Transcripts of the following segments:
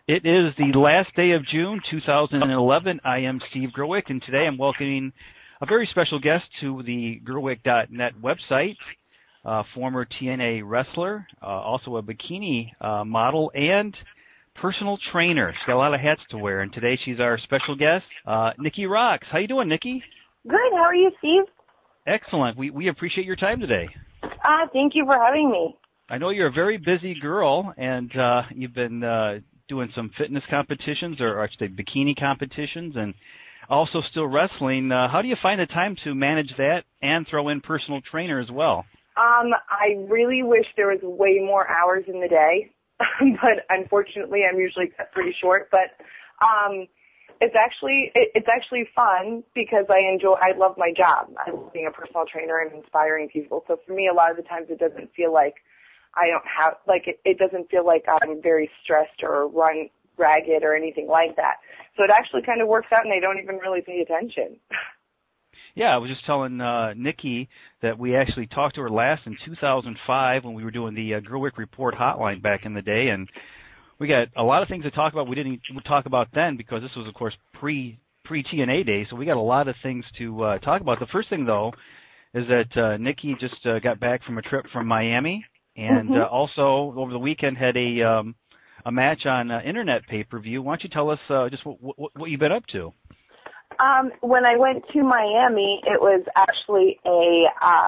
It is the last day of June 2011. I am Steve Gerwick, and today I'm welcoming a very special guest to the Gerwick.net website, former TNA wrestler, also a bikini model, and personal trainer. She's got a lot of hats to wear, and today she's our special guest, Nikki Rocks. How you doing, Nikki? Good. How are you, Steve? Excellent. We appreciate your time today. Thank you for having me. I know you're a very busy girl, and you've been doing some fitness competitions, or I should say bikini competitions, and also still wrestling. How do you find the time to manage that and throw in personal trainer as well? I really wish there was way more hours in the day, but unfortunately I'm usually cut pretty short. But it's actually fun because I love my job. I love being a personal trainer and inspiring people. So for me, a lot of the times it doesn't feel like it doesn't feel like I'm very stressed or run ragged or anything like that. So it actually kind of works out, and I don't even really pay attention. Yeah, I was just telling Nikki that we actually talked to her last in 2005 when we were doing the Gerwick Report hotline back in the day, and we got a lot of things to talk about we didn't talk about then because this was, of course, pre-TNA days, so we got a lot of things to talk about. The first thing, though, is that Nikki just got back from a trip from Miami, and also over the weekend had a match on Internet pay-per-view. Why don't you tell us just what you've been up to? When I went to Miami, it was actually a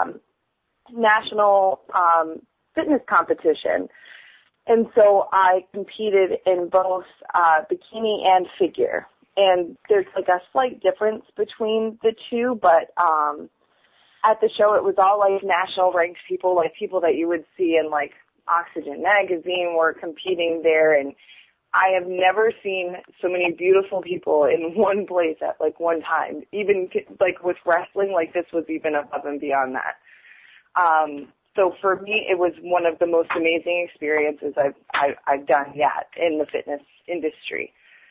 national fitness competition. And so I competed in both bikini and figure. And there's like a slight difference between the two, but at the show it was all like national ranked people, like people that you would see in like Oxygen magazine were competing there, and I have never seen so many beautiful people in one place at like one time. Even like with wrestling, like this was even above and beyond that. So for me, it was one of the most amazing experiences I've done yet in the fitness industry.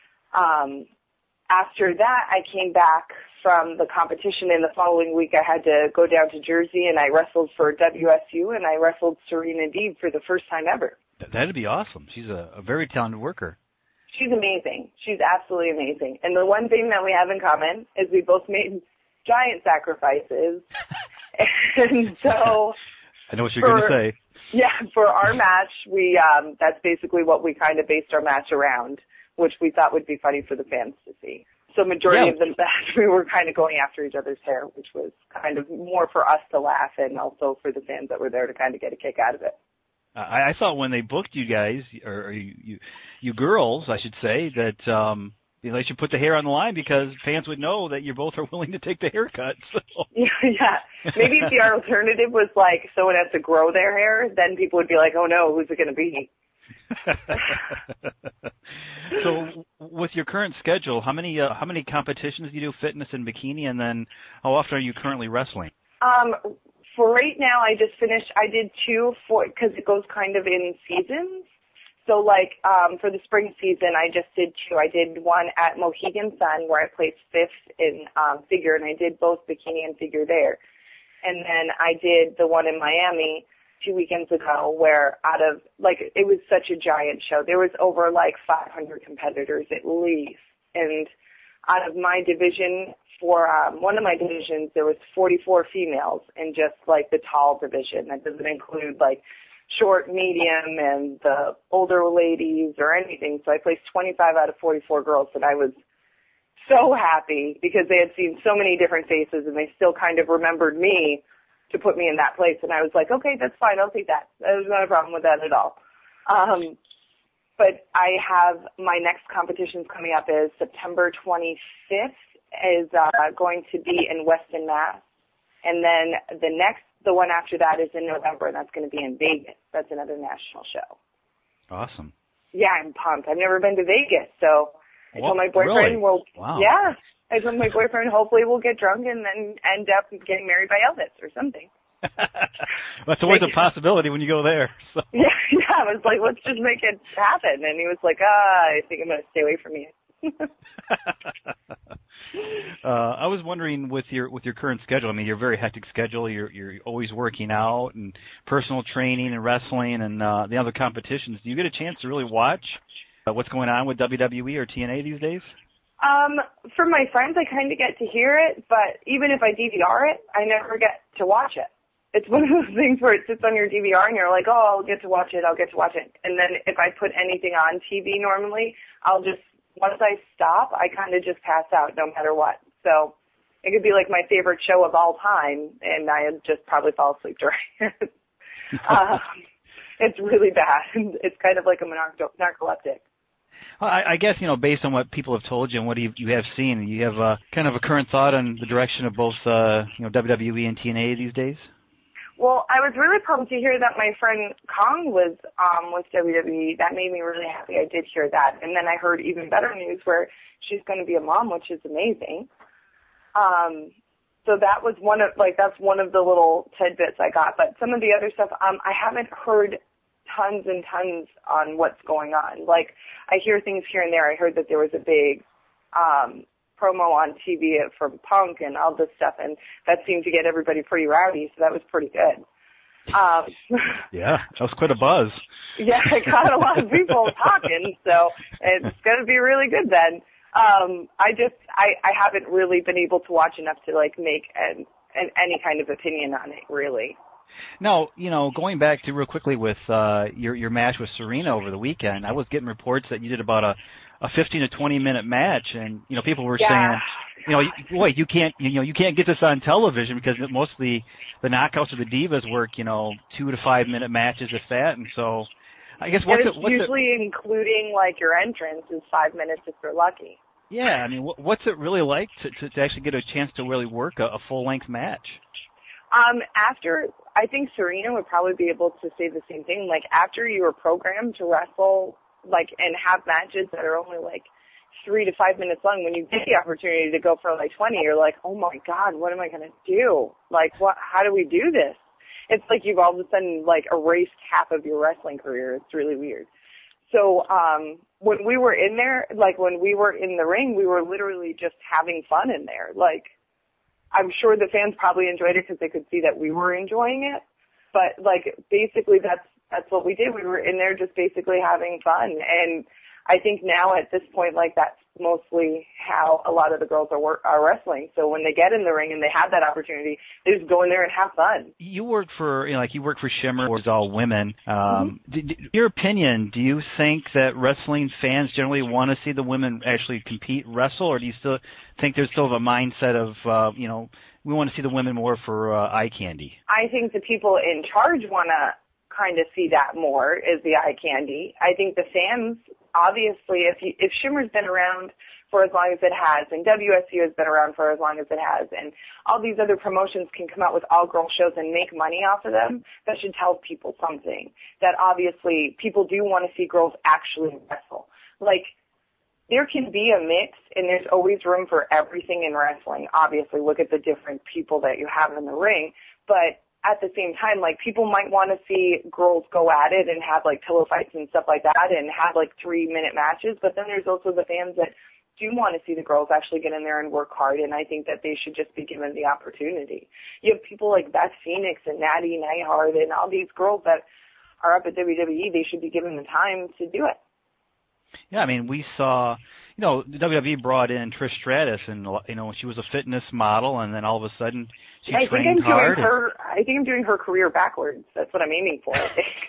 After that, I came back from the competition, and the following week I had to go down to Jersey, and I wrestled for WSU, and I wrestled Serena Deeb for the first time ever. That'd be awesome. She's a very talented worker. She's amazing. She's absolutely amazing. And the one thing that we have in common is we both made giant sacrifices. And so I know what you're going to say. Yeah, for our match, we that's basically what we kind of based our match around, which we thought would be funny for the fans to see. So majority of the match, we were kind of going after each other's hair, which was kind of more for us to laugh and also for the fans that were there to kind of get a kick out of it. I thought when they booked you guys, or you girls, I should say, that they should put the hair on the line because fans would know that you both are willing to take the haircut. So. Yeah. Maybe if the alternative was like someone has to grow their hair, then people would be like, oh no, who's it going to be? So with your current schedule, how many competitions do you do, fitness and bikini, and then how often are you currently wrestling? For right now, I just finished. I did two because it goes kind of in seasons. So like for the spring season, I just did two. I did one at Mohegan Sun where I placed fifth in figure, and I did both bikini and figure there. And then I did the one in Miami 2 weekends ago where it was such a giant show. There was over like 500 competitors at least. And out of my division, for one of my divisions, there was 44 females in just like the tall division. That doesn't include like short, medium, and the older ladies or anything. So I placed 25 out of 44 girls, and I was so happy because they had seen so many different faces, and they still kind of remembered me to put me in that place. And I was like, okay, that's fine. I'll take that. There's not a problem with that at all. But I have my next competitions coming up is September 25th is going to be in Weston, Mass. And then the one after that is in November, and that's going to be in Vegas. That's another national show. Awesome. Yeah, I'm pumped. I've never been to Vegas, so I told my boyfriend, I told my boyfriend hopefully we'll get drunk and then end up getting married by Elvis or something. That's always a possibility when you go there. So. Yeah, I was like, let's just make it happen. And he was like, I think I'm going to stay away from you. I was wondering with your current schedule. I mean, your very hectic schedule. You're always working out and personal training and wrestling and the other competitions. Do you get a chance to really watch what's going on with WWE or TNA these days? For my friends, I kind of get to hear it, but even if I DVR it, I never get to watch it. It's one of those things where it sits on your DVR and you're like, oh, I'll get to watch it. And then if I put anything on TV normally, once I stop, I kind of just pass out no matter what. So it could be like my favorite show of all time, and I'd just probably fall asleep during it. It's really bad. It's kind of like a narcoleptic. I guess, based on what people have told you and what you have seen, you have kind of a current thought on the direction of both, WWE and TNA these days? Well, I was really pumped to hear that my friend Kong was with WWE. That made me really happy. I did hear that. And then I heard even better news where she's going to be a mom, which is amazing. So that was that's one of the little tidbits I got. But some of the other stuff, I haven't heard tons and tons on what's going on. Like, I hear things here and there. I heard that there was a big promo on TV from Punk and all this stuff, and that seemed to get everybody pretty rowdy, so that was pretty good. Yeah, that was quite a buzz. Yeah, it got a lot of people talking, so it's going to be really good then. I haven't really been able to watch enough to make any kind of opinion on it, really. No, going back to real quickly with your match with Serena over the weekend, I was getting reports that you did about a 15 to 20 minute match, and people were saying, wait, you can't get this on television because most of the knockouts or the divas work 2 to 5 minute matches if that, and so I guess what's usually including your entrance is 5 minutes if you're lucky. Yeah, I mean, what's it really like to actually get a chance to really work a full length match? I think Serena would probably be able to say the same thing. After you were programmed to wrestle, and have matches that are only 3 to 5 minutes long, when you get the opportunity to go for 20, you're like, oh my God, what am I going to do? How do we do this? It's like you've all of a sudden erased half of your wrestling career. It's really weird. So, when we were in there, when we were in the ring, we were literally just having fun in there. I'm sure the fans probably enjoyed it because they could see that we were enjoying it. But basically that's what we did. We were in there just basically having fun. And I think now at this point, that's mostly how a lot of the girls are wrestling. So when they get in the ring and they have that opportunity, they just go in there and have fun. You work for, you work for Shimmer, which is all women. Your opinion, do you think that wrestling fans generally want to see the women actually compete, wrestle, or do you still think there's still a mindset of, we want to see the women more for eye candy? I think the people in charge want to kind of see that more as the eye candy. I think the fans, obviously, if Shimmer's been around for as long as it has, and WSU has been around for as long as it has, and all these other promotions can come out with all-girl shows and make money off of them, that should tell people something. That obviously people do want to see girls actually wrestle. There can be a mix, and there's always room for everything in wrestling. Obviously, look at the different people that you have in the ring, but at the same time, people might want to see girls go at it and have pillow fights and stuff like that and have 3-minute matches, but then there's also the fans that do want to see the girls actually get in there and work hard, and I think that they should just be given the opportunity. You have people like Beth Phoenix and Natty Neidhart and all these girls that are up at WWE. They should be given the time to do it. Yeah, I mean, we saw, the WWE brought in Trish Stratus, and, she was a fitness model, and then all of a sudden she trained hard. I think I'm doing her career backwards. That's what I'm aiming for.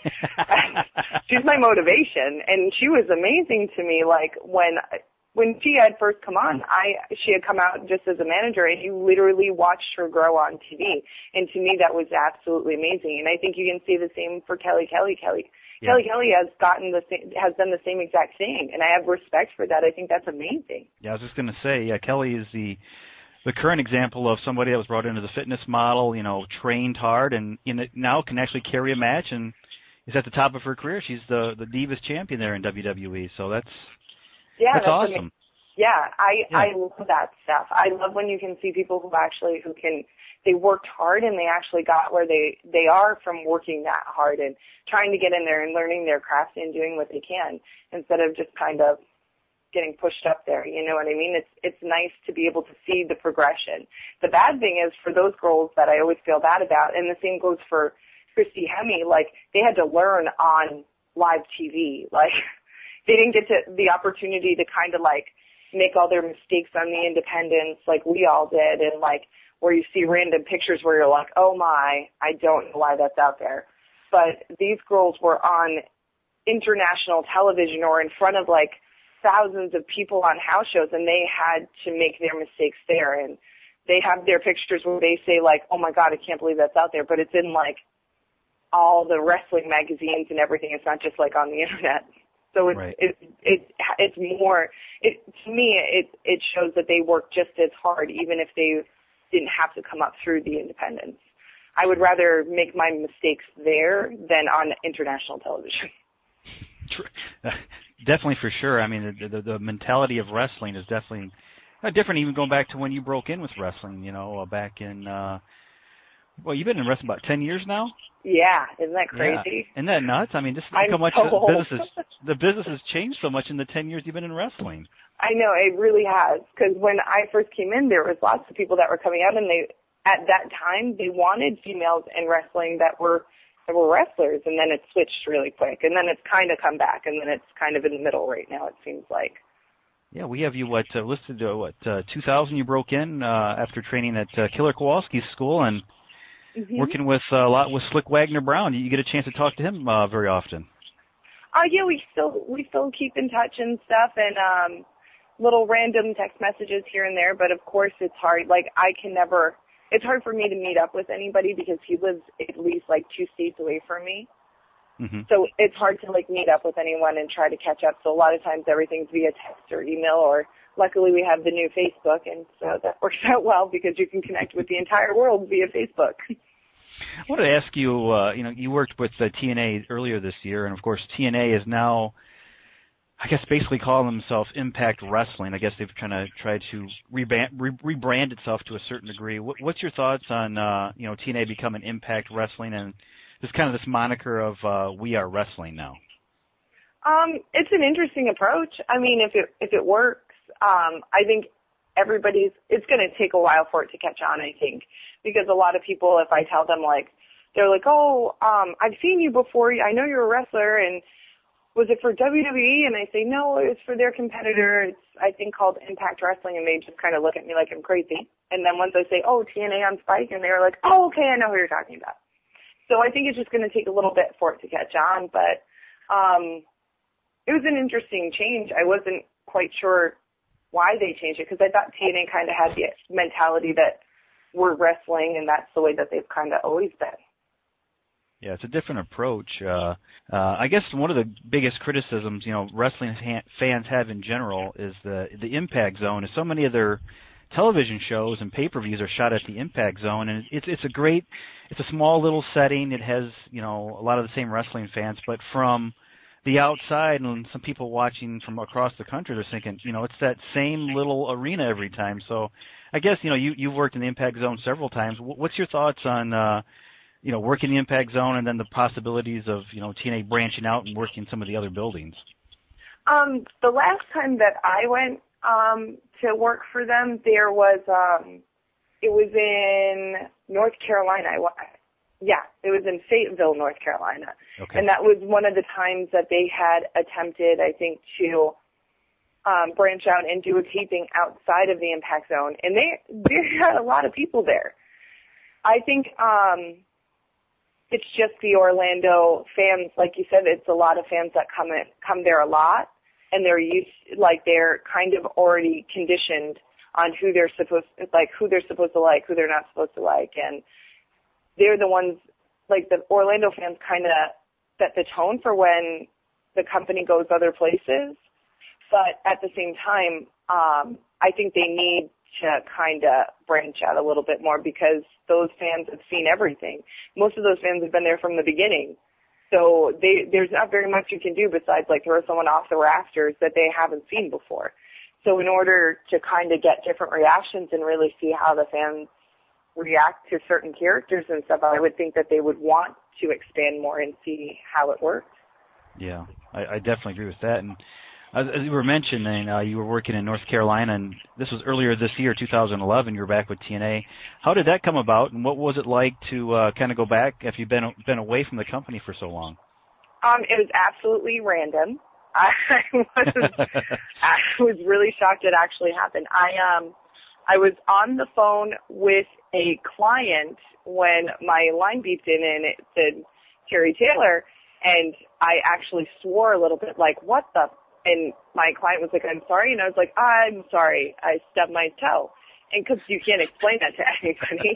She's my motivation, and she was amazing to me. When she had first come on, she had come out just as a manager, and you literally watched her grow on TV. And to me, that was absolutely amazing. And I think you can see the same for Kelly. Yeah. Kelly has done the same exact thing, and I have respect for that. I think that's amazing. Yeah, I was just going to say, Kelly is the current example of somebody that was brought into the fitness model, trained hard, and now can actually carry a match, and is at the top of her career. She's the Divas champion there in WWE, so that's awesome. Yeah, I love that stuff. I love when you can see people they worked hard and they actually got where they are from working that hard and trying to get in there and learning their craft and doing what they can instead of just kind of getting pushed up there. You know what I mean? It's nice to be able to see the progression. The bad thing is for those girls that I always feel bad about, and the same goes for Christy Hemme, they had to learn on live TV. they didn't get the opportunity to kind of like make all their mistakes on the independents like we all did, and like where you see random pictures where you're like, oh my, I don't know why that's out there. But these girls were on international television or in front of like thousands of people on house shows, and they had to make their mistakes there. And they have their pictures where they say like, oh my God, I can't believe that's out there. But it's in like all the wrestling magazines and everything. It's not just like on the internet. So it's, right. it's more, to me, it shows that they work just as hard, even if they didn't have to come up through the independents. I would rather make my mistakes there than on international television. Definitely, for sure. I mean, the mentality of wrestling is definitely different, even going back to when you broke in with wrestling, you know, back in, well, you've been in wrestling about 10 years now? Yeah, isn't that crazy? Yeah. Isn't that nuts? I mean, just I'm how much so the business has changed so much in the 10 years you've been in wrestling. I know, it really has, because when I first came in, there was lots of people that were coming out, and at that time, they wanted females in wrestling that were wrestlers, and then it switched really quick, and then it's kind of come back, and then it's kind of in the middle right now, it seems like. Yeah, we have you listed 2000 you broke in after training at Killer Kowalski's school and working with a lot with Slick Wagner Brown. You get a chance to talk to him very often. Yeah, we still keep in touch and stuff, and little random text messages here and there. But of course, it's hard. Like it's hard for me to meet up with anybody because he lives at least like 2 states away from me. Mm-hmm. So it's hard to like meet up with anyone and try to catch up. So a lot of times everything's via text or email, or luckily we have the new Facebook, and so that works out well because you can connect with the entire world via Facebook. I wanted to ask you, you worked with TNA earlier this year, and of course TNA is now, I guess, basically calling themselves Impact Wrestling. I guess they've tried to rebrand itself to a certain degree. What's your thoughts on, TNA becoming Impact Wrestling and this kind of this moniker of We Are Wrestling now? It's an interesting approach. I mean, if it works, I think it's going to take a while for it to catch on, I think, because a lot of people, if I tell them, like, they're like, oh, I've seen you before. I know you're a wrestler, and was it for WWE? And I say, no, it's for their competitor. It's, I think, called Impact Wrestling, and they just kind of look at me like I'm crazy. And then once I say, oh, TNA on Spike, and they're like, oh, okay, I know who you're talking about. So I think it's just going to take a little bit for it to catch on, but it was an interesting change. I wasn't quite sure why they changed it, because I thought TNA kind of had the mentality that we're wrestling, and that's the way that they've kind of always been. Yeah, it's a different approach. I guess one of the biggest criticisms, wrestling fans have in general is the Impact Zone. Is so many of their television shows and pay-per-views are shot at the Impact Zone, and it's a small little setting. It has, a lot of the same wrestling fans, but from the outside and some people watching from across the country, they're thinking, it's that same little arena every time. So I guess, you've worked in the Impact Zone several times. What's your thoughts on, working the Impact Zone and then the possibilities of, TNA branching out and working some of the other buildings? The last time that I went to work for them, there was, it was in North Carolina. It was in Fayetteville, North Carolina. Okay. And that was one of the times that they had attempted, I think, to branch out and do a taping outside of the Impact Zone. And they had a lot of people there. I think it's just the Orlando fans, like you said, it's a lot of fans that come there a lot, and they're kind of already conditioned on who they're supposed to like, who they're not supposed to like, and they're the ones, like the Orlando fans kind of set the tone for when the company goes other places. But at the same time, I think they need to kind of branch out a little bit more because those fans have seen everything. Most of those fans have been there from the beginning. So there's not very much you can do besides like throw someone off the rafters that they haven't seen before. So in order to kind of get different reactions and really see how the fans react to certain characters and stuff, I would think that they would want to expand more and see how it works. Yeah, I definitely agree with that. And as you were mentioning, you were working in North Carolina, and this was earlier this year, 2011. You were back with TNA. How did that come about, and what was it like to kind of go back after you've been away from the company for so long? It was absolutely random. I was really shocked it actually happened. I was on the phone with a client when my line beeped in and it said Terry Taylor, and I actually swore a little bit, like, what the? And my client was like, I'm sorry. And I was like, I'm sorry. I stubbed my toe. And because you can't explain that to anybody.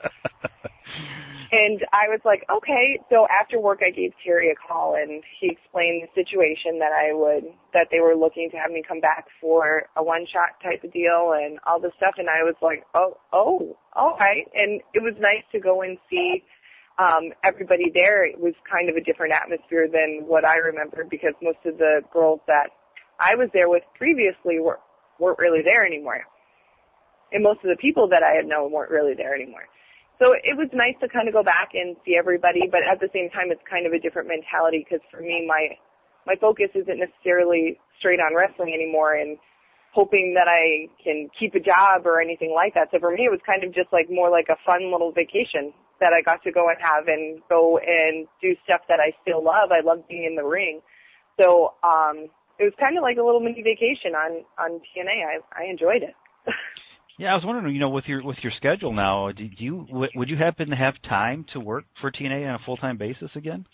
And I was like, okay. So after work, I gave Terry a call, and he explained the situation that they were looking to have me come back for a one-shot type of deal and all this stuff. And I was like, oh, all right. And it was nice to go and see everybody there. It was kind of a different atmosphere than what I remembered, because most of the girls that I was there with previously weren't really there anymore. And most of the people that I had known weren't really there anymore. So it was nice to kind of go back and see everybody, but at the same time, it's kind of a different mentality, because for me, my focus isn't necessarily straight on wrestling anymore and hoping that I can keep a job or anything like that. So for me, it was kind of just like more like a fun little vacation that I got to go and have and go and do stuff that I still love. I love being in the ring. So it was kind of like a little mini vacation on TNA. I enjoyed it. Yeah, I was wondering, with your schedule now, would you happen to have time to work for TNA on a full-time basis again?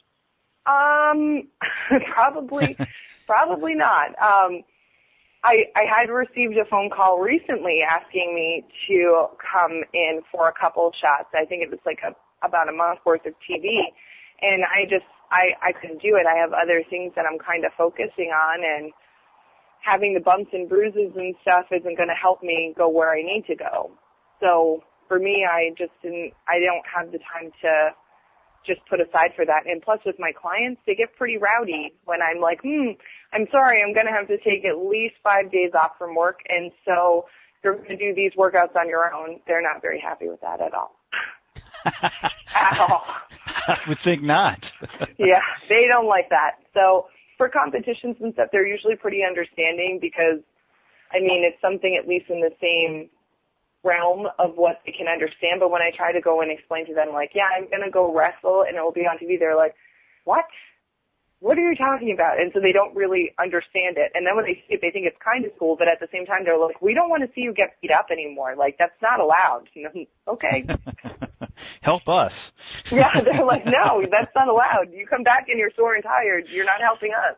Probably not. I had received a phone call recently asking me to come in for a couple shots. I think it was like about a month worth of TV, and I couldn't do it. I have other things that I'm kind of focusing on, and having the bumps and bruises and stuff isn't going to help me go where I need to go. So for me, I don't have the time to just put aside for that. And plus with my clients, they get pretty rowdy when I'm like, I'm sorry, I'm going to have to take at least 5 days off from work, and so you're going to do these workouts on your own. They're not very happy with that at all. At all. I would think not. Yeah, they don't like that. So for competitions and stuff, they're usually pretty understanding, because, it's something at least in the same realm of what they can understand. But when I try to go and explain to them, like, yeah, I'm going to go wrestle and it will be on TV, they're like, what? What are you talking about? And so they don't really understand it. And then when they see it, they think it's kind of cool, but at the same time, they're like, we don't want to see you get beat up anymore. Like, that's not allowed. Okay. Help us. Yeah, they're like, no, that's not allowed. You come back and you're sore and tired. You're not helping us.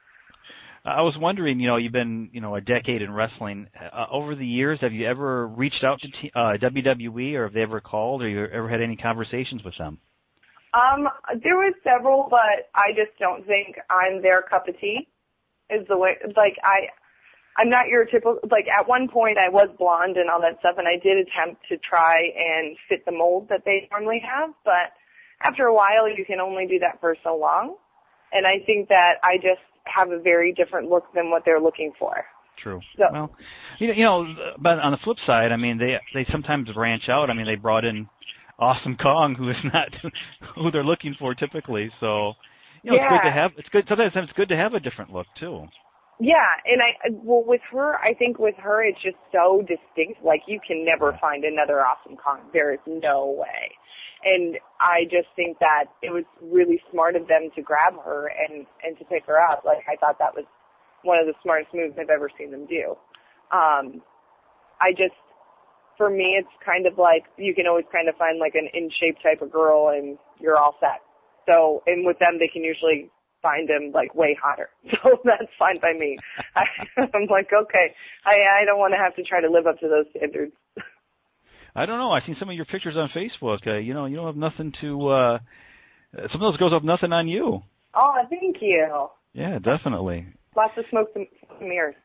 I was wondering, you've been, a decade in wrestling. Over the years, have you ever reached out to WWE, or have they ever called, or you ever had any conversations with them? There was several, but I just don't think I'm their cup of tea. Is the way, like, I'm not your typical, like, at one point I was blonde and all that stuff, and I did attempt to try and fit the mold that they normally have, but after a while you can only do that for so long, and I think that I just have a very different look than what they're looking for. True. So, well, but on the flip side, they sometimes branch out. They brought in Awesome Kong, who is not who they're looking for typically, so, yeah. It's good to have, sometimes it's good to have a different look too. Yeah, and with her, I think with her it's just so distinct, like you can never find another Awesome Kong. There is no way. And I just think that it was really smart of them to grab her and to pick her up. Like, I thought that was one of the smartest moves I've ever seen them do. For me, it's kind of like you can always kind of find like an in-shape type of girl and you're all set. So, and with them, they can usually find them like way hotter. So that's fine by me. I'm like, okay, I don't want to have to try to live up to those standards. I don't know. I've seen some of your pictures on Facebook. You don't have nothing to, some of those girls have nothing on you. Oh, thank you. Yeah, definitely. Lots of smoke and mirrors.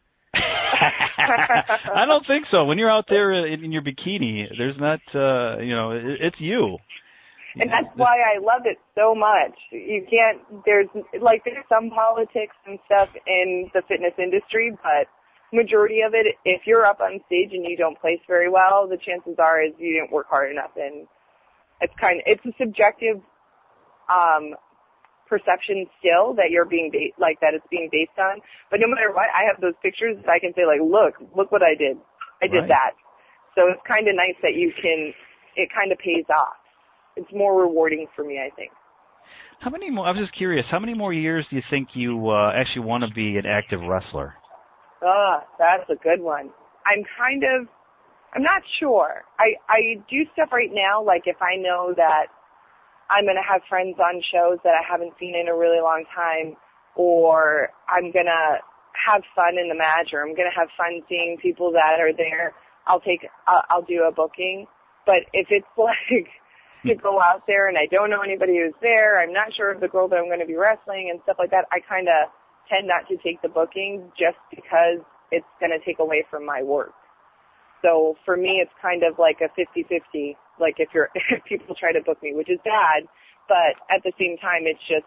I don't think so. When you're out there in your bikini, there's not, it's you. And that's why I love it so much. There's some politics and stuff in the fitness industry, but majority of it, if you're up on stage and you don't place very well, the chances are is you didn't work hard enough, and it's a subjective, perception still that you're being that it's being based on. But no matter what, I have those pictures that I can say like, look what I did. I did that. So it's kind of nice that it kind of pays off. It's more rewarding for me, I think. How many more? I was just curious. How many more years do you think you actually want to be an active wrestler? That's a good one. I'm not sure. I do stuff right now, like if I know that I'm going to have friends on shows that I haven't seen in a really long time, or I'm going to have fun in the match, or I'm going to have fun seeing people that are there, I'll do a booking. But if it's like to go out there and I don't know anybody who's there, I'm not sure of the girl that I'm going to be wrestling and stuff like that, I kind of tend not to take the booking just because it's going to take away from my work. So for me, it's kind of like a 50-50, like if people try to book me, which is bad, but at the same time, it's just,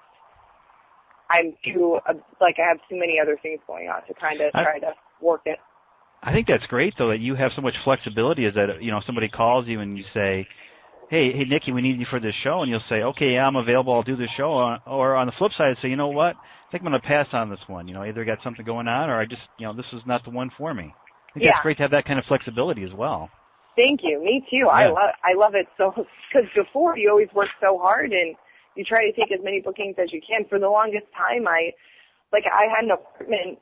I have too many other things going on to kind of try to work it. I think that's great, though, that you have so much flexibility. Is that, somebody calls you and you say, hey, Nikki, we need you for this show, and you'll say, okay, yeah, I'm available, I'll do this show. Or on the flip side, say, you know what, I think I'm going to pass on this one. Either I got something going on, or I just, this is not the one for me. I think that's great to have that kind of flexibility as well. Thank you. Me too. Yeah. I love it so, because before you always work so hard and you try to take as many bookings as you can. For the longest time, I had an appointment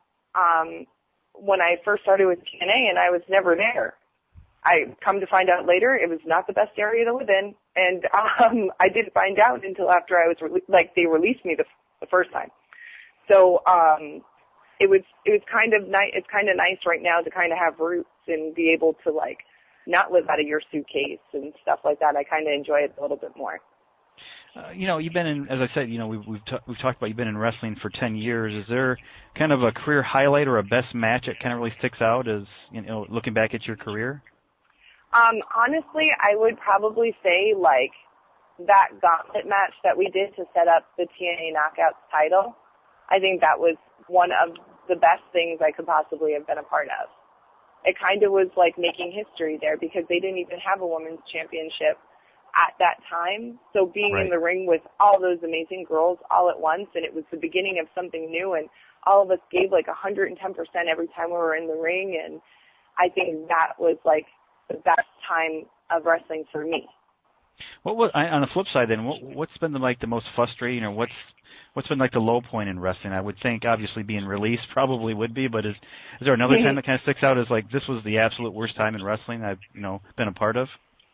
when I first started with TNA, and I was never there. I come to find out later it was not the best area to live in, and I didn't find out until after I was they released me the first time. So it was kind of nice. It's kind of nice right now to kind of have roots and be able to not live out of your suitcase and stuff like that. I kind of enjoy it a little bit more. You've been in, as I said, we've talked about you've been in wrestling for 10 years. Is there kind of a career highlight or a best match that kind of really sticks out as, looking back at your career? Honestly, I would probably say that gauntlet match that we did to set up the TNA Knockouts title. I think that was one of the best things I could possibly have been a part of. It kind of was like making history there because they didn't even have a women's championship at that time. So being in the ring with all those amazing girls all at once, and it was the beginning of something new, and all of us gave 110% every time we were in the ring, and I think that was the best time of wrestling for me. On the flip side then, what's been the most frustrating, or what's been the low point in wrestling? I would think obviously being released probably would be, but is there another time that kind of sticks out as this was the absolute worst time in wrestling I've been a part of?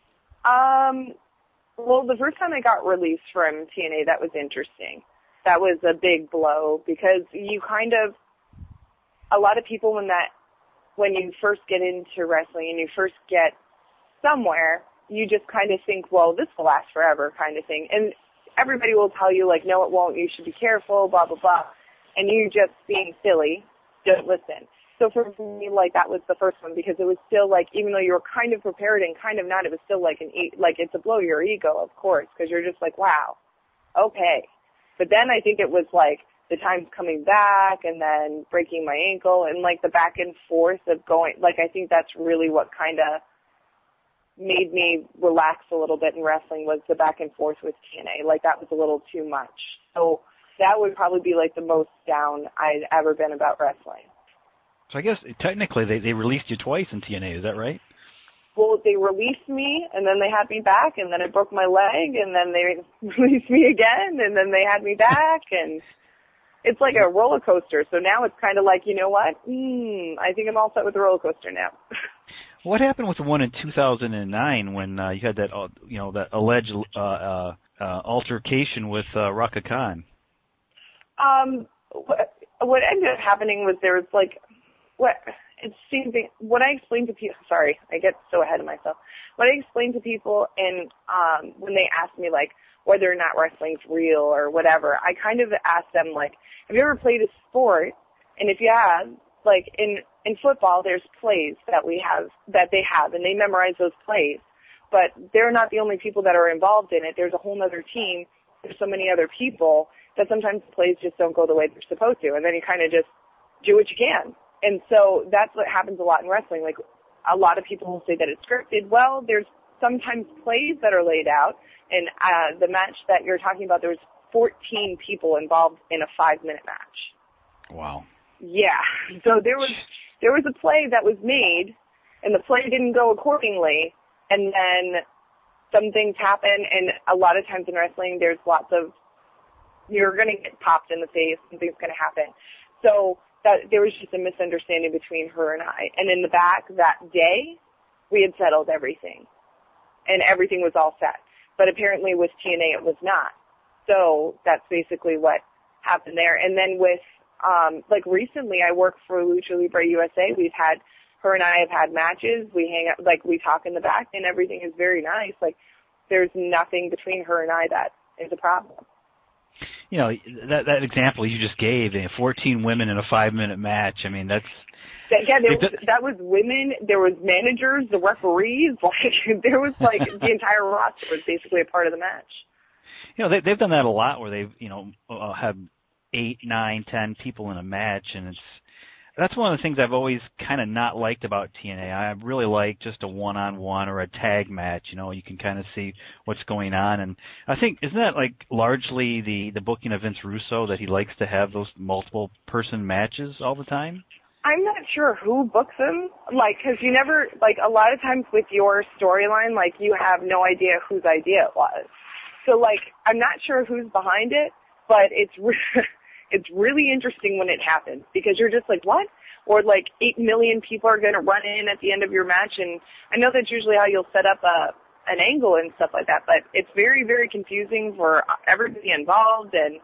Well, the first time I got released from TNA, that was interesting. That was a big blow because you a lot of people when you first get into wrestling and you first get somewhere, you just kind of think, well, this will last forever kind of thing. And everybody will tell you, no, it won't, you should be careful, blah, blah, blah. And you just being silly, don't listen. So for me, that was the first one because it was still even though you were kind of prepared and kind of not, it was still it's a blow your ego, of course, because you're just wow, okay. But then I think it was the times coming back and then breaking my ankle and the back and forth of going, I think that's really what kind of made me relax a little bit in wrestling was the back and forth with TNA. That was a little too much. So that would probably be the most down I'd ever been about wrestling. So I guess technically they released you twice in TNA, is that right? Well, they released me, and then they had me back, and then I broke my leg, and then they released me again, and then they had me back, and it's like a roller coaster. So now it's kind of you know what? I think I'm all set with the roller coaster now. What happened with the one in 2009 when you had that, that alleged altercation with Raka Khan? What ended up happening was there was what I explained to people, sorry, I get so ahead of myself. What I explained to people and when they asked me whether or not wrestling's real or whatever, I kind of asked them have you ever played a sport? And if you have, in football there's plays that they have and they memorize those plays. But they're not the only people that are involved in it. There's a whole other team. There's so many other people that sometimes the plays just don't go the way they're supposed to. And then you kind of just do what you can. And so that's what happens a lot in wrestling. A lot of people will say that it's scripted. Well, there's sometimes plays that are laid out. And the match that you're talking about, there was 14 people involved in a 5-minute match. Wow. Yeah. So there was a play that was made, and the play didn't go accordingly. And then some things happen, and a lot of times in wrestling, there's lots of you're going to get popped in the face, something's going to happen. So that there was just a misunderstanding between her and I. And in the back that day, we had settled everything, and everything was all set. But apparently with TNA, it was not. So that's basically what happened there. And then with, like recently, I work for Lucha Libre USA. Her and I have had matches. We hang out, like we talk in the back, and everything is very nice. Like there's nothing between her and I that is a problem. You know, that example you just gave, 14 women in a 5-minute match. I mean, that was women. There was managers, the referees. Like there was like the entire roster was basically a part of the match. You know, they've done that a lot where they've have 8, 9, 10 people in a match, and that's one of the things I've always kind of not liked about TNA. I really like just a one-on-one or a tag match. You know, you can kind of see what's going on. And I think, isn't that like largely the booking of Vince Russo, that he likes to have those multiple person matches all the time? I'm not sure who books them, like, cause you never, like, a lot of times with your storyline, like, you have no idea whose idea it was. So, like, I'm not sure who's behind it, but it's really interesting when it happens, because you're just like, what? Or like 8 million people are going to run in at the end of your match, and I know that's usually how you'll set up an angle and stuff like that, but it's very, very confusing for everybody involved, and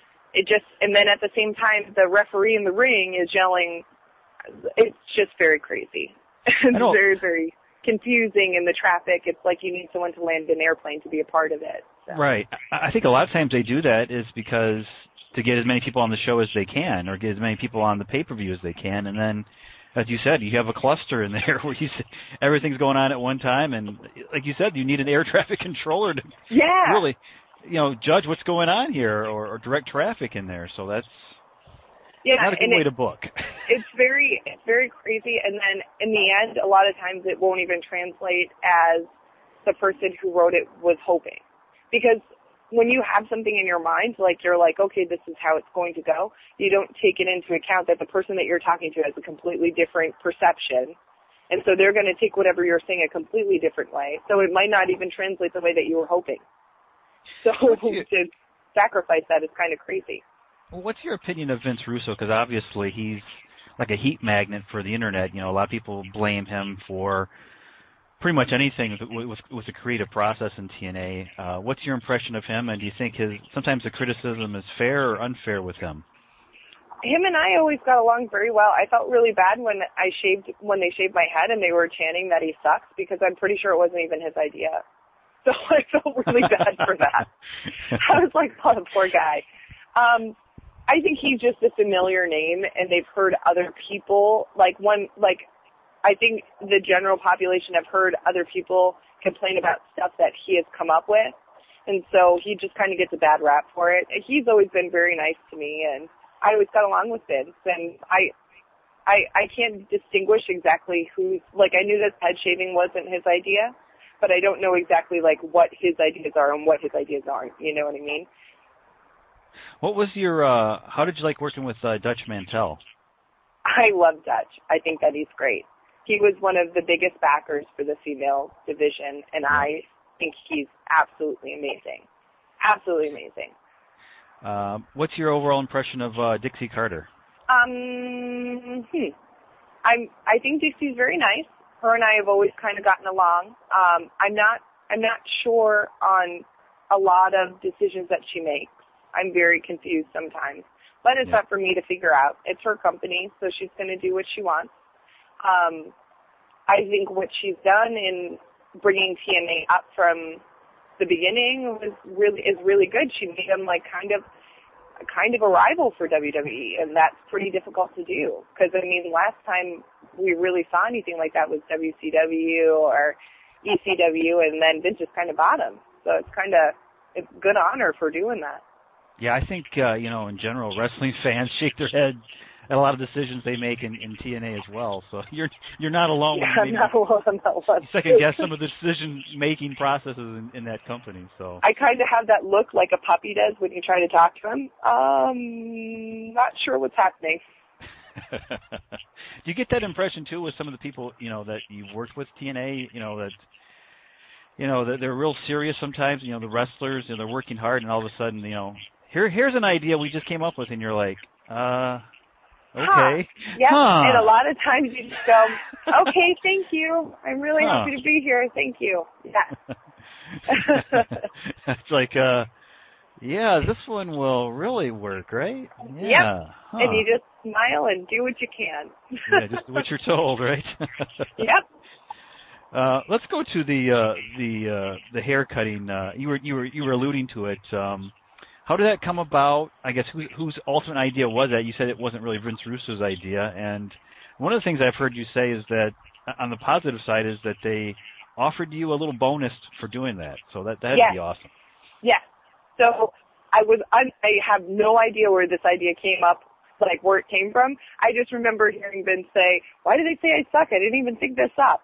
and then at the same time, the referee in the ring is yelling. It's just very crazy. It's very, very confusing in the traffic. It's like you need someone to land an airplane to be a part of it. So. Right. I think a lot of times they do that is because to get as many people on the show as they can, or get as many people on the pay-per-view as they can, and then, as you said, you have a cluster in there where everything's going on at one time, and like you said, you need an air traffic controller to really, judge what's going on here, or direct traffic in there. So that's not a good way to book. It's very crazy, and then in the end, a lot of times it won't even translate as the person who wrote it was hoping. Because when you have something in your mind, like you're like, okay, this is how it's going to go, you don't take it into account that the person that you're talking to has a completely different perception, and so they're going to take whatever you're saying a completely different way. So it might not even translate the way that you were hoping. So to sacrifice that is kind of crazy. Well, what's your opinion of Vince Russo? Because obviously he's like a heat magnet for the internet. You know, a lot of people blame him for pretty much anything with the creative process in TNA. What's your impression of him, and do you think sometimes the criticism is fair or unfair with him? Him and I always got along very well. I felt really bad when they shaved my head and they were chanting that he sucks, because I'm pretty sure it wasn't even his idea. So I felt really bad for that. I was like, oh, the poor guy. I think he's just a familiar name, and they've heard other people, I think the general population have heard other people complain about stuff that he has come up with, and so he just kind of gets a bad rap for it. He's always been very nice to me, and I always got along with Vince, and I can't distinguish exactly I knew that head shaving wasn't his idea, but I don't know exactly, what his ideas are and what his ideas aren't, you know what I mean? What was how did you like working with Dutch Mantell? I love Dutch. I think that he's great. He was one of the biggest backers for the female division, and I think he's absolutely amazing. Absolutely amazing. What's your overall impression of Dixie Carter? I think Dixie's very nice. Her and I have always kind of gotten along. I'm not sure on a lot of decisions that she makes. I'm very confused sometimes. But it's not for me to figure out. It's her company, so she's going to do what she wants. I think what she's done in bringing TNA up from the beginning is really good. She made them kind of a rival for WWE, and that's pretty difficult to do. Because last time we really saw anything like that was WCW or ECW, and then Vince just kind of bought them. So it's good honor for doing that. Yeah, I think, in general, wrestling fans shake their heads at a lot of decisions they make in TNA as well. So you're not alone. Yeah, I'm not alone. Second guess some of the decision-making processes in that company. So I kind of have that look like a puppy does when you try to talk to him. Not sure what's happening. Do you get that impression, too, with some of the people, that you've worked with TNA, that they're real serious sometimes, the wrestlers, they're working hard, and all of a sudden, here's an idea we just came up with, and you're like, okay. Yep. And a lot of times you just go, okay, thank you. I'm really happy to be here. Thank you. Yeah. It's like, this one will really work, right? Yeah. Yep. And you just smile and do what you can. Yeah, just what you're told, right? Yep. Let's go to the hair cutting. You were alluding to it. How did that come about? I guess whose ultimate idea was that? You said it wasn't really Vince Russo's idea, and one of the things I've heard you say is that on the positive side is that they offered you a little bonus for doing that. So that'd be awesome. Yeah. So I have no idea where this idea came up, like where it came from. I just remember hearing Vince say, "Why did they say I suck? I didn't even think this up."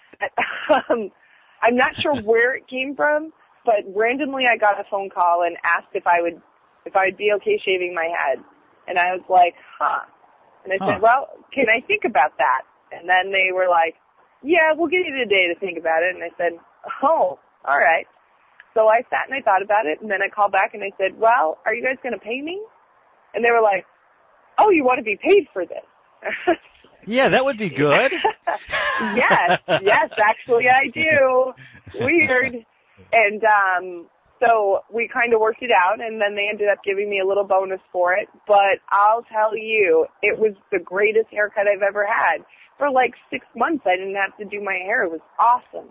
I'm not sure where it came from, but randomly I got a phone call and asked if I would be okay shaving my head. And I was like, And I said, well, can I think about that? And then they were like, yeah, we'll give you the day to think about it. And I said, oh, all right. So I sat and I thought about it, and then I called back and I said, well, are you guys going to pay me? And they were like, oh, you want to be paid for this? Yeah, that would be good. Yes, actually I do. Weird. And so we kind of worked it out, and then they ended up giving me a little bonus for it. But I'll tell you, it was the greatest haircut I've ever had. For like 6 months, I didn't have to do my hair. It was awesome.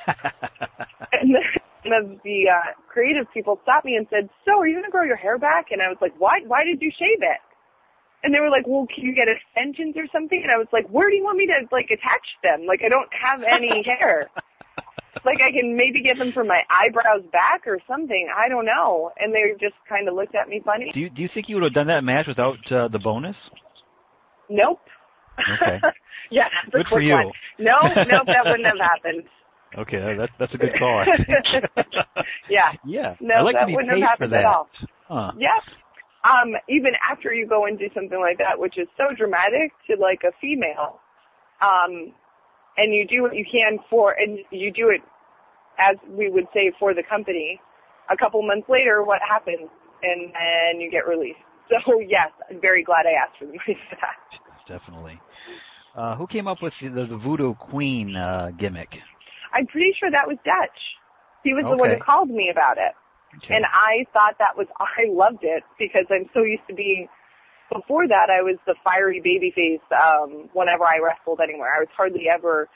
And then one of the creative people stopped me and said, so are you going to grow your hair back? And I was like, why did you shave it? And they were like, well, can you get extensions or something? And I was like, where do you want me to, like, attach them? Like, I don't have any hair. Like, I can maybe get them from my eyebrows back or something. I don't know. And they just kind of looked at me funny. Do you think you would have done that match without the bonus? Nope. Okay. Yeah, good for you. One. No, that wouldn't have happened. Okay, that's a good call, I think. Yeah. Yeah. No, I'd like that to be wouldn't paid have happened for that. at all. Huh. Yes. Even after you go and do something like that, which is so dramatic to like a female, and you do what you can and you do it as we would say for the company, a couple months later, what happens? And then you get released. So yes, I'm very glad I asked for the money for that. Definitely. Who came up with the Voodoo Queen gimmick? I'm pretty sure that was Dutch. He was the one who called me about it. Okay. And I I loved it because I'm so used to being, before that I was the fiery babyface whenever I wrestled anywhere. I was hardly ever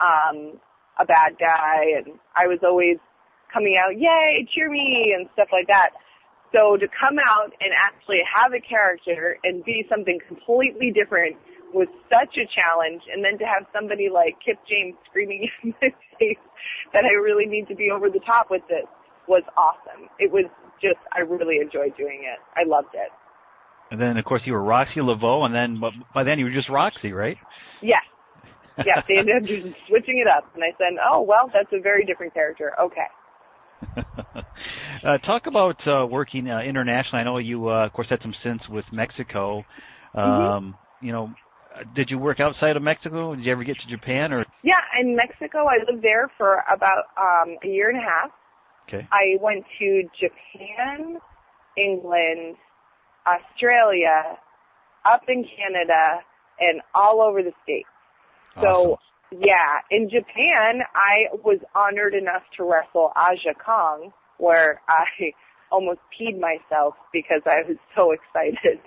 a bad guy, and I was always coming out, yay, cheer me, and stuff like that. So to come out and actually have a character and be something completely different was such a challenge, and then to have somebody like Kip James screaming in my face that I really need to be over the top with this was awesome. It was just, I really enjoyed doing it. I loved it. And then, of course, you were Roxy Laveau, and then by then you were just Roxy, right? Yes. Yes, they ended up just switching it up. And I said, oh, well, that's a very different character. Okay. Talk about working internationally. I know you, of course, had some stints with Mexico. You know, did you work outside of Mexico? Did you ever get to Japan? Or? Yeah, in Mexico, I lived there for about a year and a half. Okay. I went to Japan, England, Australia, up in Canada, and all over the States. Awesome. So, yeah, in Japan, I was honored enough to wrestle Aja Kong, where I almost peed myself because I was so excited.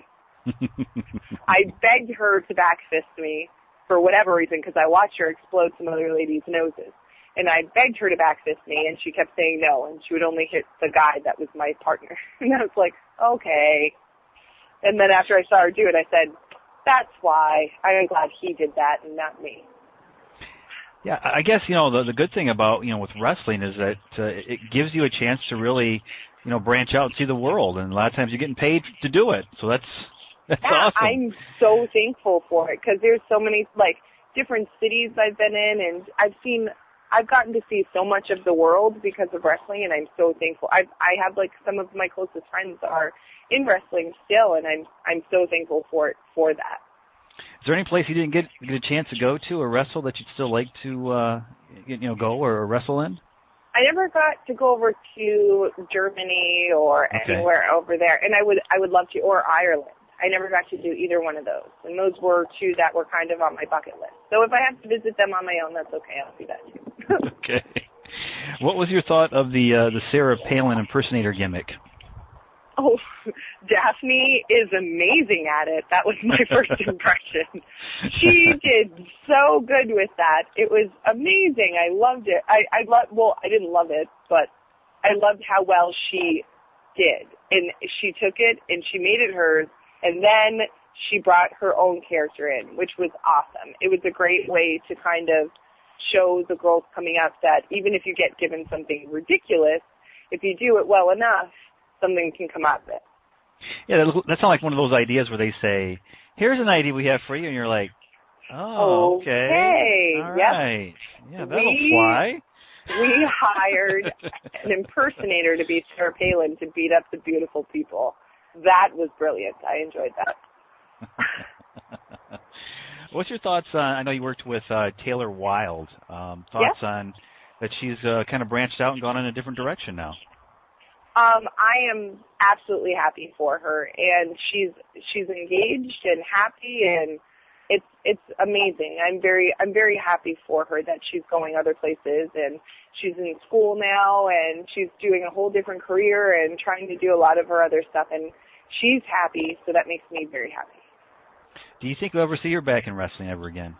I begged her to backfist me for whatever reason because I watched her explode some other ladies' noses. And I begged her to backfist me, and she kept saying no, and she would only hit the guy that was my partner. And I was like, okay. And then after I saw her do it, I said, that's why. I'm glad he did that and not me. Yeah, I guess, you know, the good thing about, you know, with wrestling is that it gives you a chance to really, you know, branch out and see the world. And a lot of times you're getting paid to do it. So that's awesome. I'm so thankful for it because there's so many, like, different cities I've been in, and I've gotten to see so much of the world because of wrestling, and I'm so thankful. I have, like, some of my closest friends are in wrestling still, and I'm so thankful for that. Is there any place you didn't get a chance to go to or wrestle that you'd still like to, you know, go or wrestle in? I never got to go over to Germany or anywhere over there, and I would love to, or Ireland. I never got to do either one of those, and those were two that were kind of on my bucket list. So if I have to visit them on my own, that's okay. I'll do that too. Okay. What was your thought of the Sarah Palin impersonator gimmick? Oh, Daphne is amazing at it. That was my first impression. She did so good with that. It was amazing. I loved it. I didn't love it, but I loved how well she did. And she took it and she made it hers, and then she brought her own character in, which was awesome. It was a great way to kind of show the girls coming up that even if you get given something ridiculous, if you do it well enough, something can come out of it. Yeah, that sounds like one of those ideas where they say, here's an idea we have for you, and you're like, oh, okay. All right. Yeah, that'll fly. We hired an impersonator to be Sarah Palin to beat up the beautiful people. That was brilliant. I enjoyed that. What's your thoughts on, I know you worked with Taylor Wilde, thoughts on that she's kind of branched out and gone in a different direction now? I am absolutely happy for her, and she's engaged and happy, and it's amazing. I'm very happy for her that she's going other places, and she's in school now, and she's doing a whole different career and trying to do a lot of her other stuff, and she's happy, so that makes me very happy. Do you think we'll ever see her back in wrestling ever again?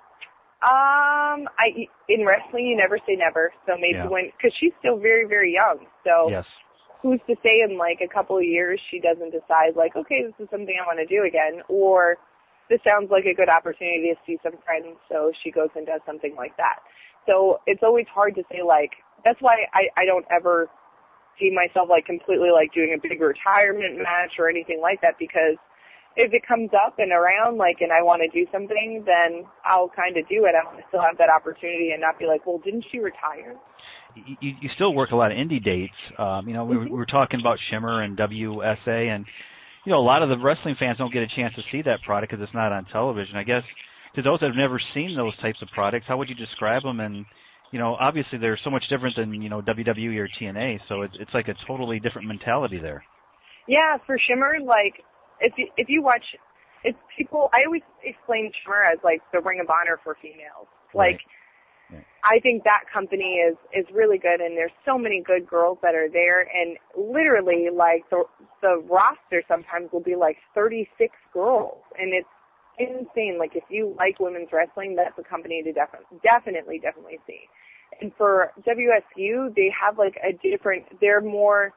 In wrestling, you never say never, so maybe because she's still very, very young, so. Yes. Who's to say in like a couple of years she doesn't decide like, okay, this is something I want to do again, or this sounds like a good opportunity to see some friends, so she goes and does something like that. So it's always hard to say like, that's why I don't ever see myself like completely like doing a big retirement match or anything like that, because if it comes up and around like and I want to do something, then I'll kind of do it. I want to still have that opportunity and not be like, well, didn't she retire? You still work a lot of indie dates. We were talking about Shimmer and WSA, and a lot of the wrestling fans don't get a chance to see that product because it's not on television. I guess to those that have never seen those types of products, how would you describe them? And obviously they're so much different than WWE or TNA, so it's like a totally different mentality there. Yeah, for Shimmer, like if you watch, it's people. I always explain Shimmer as like the Ring of Honor for females, like. Right. I think that company is really good, and there's so many good girls that are there, and literally, like, the roster sometimes will be, like, 36 girls, and it's insane. Like, if you like women's wrestling, that's a company to definitely see. And for WSU, they have, like, they're more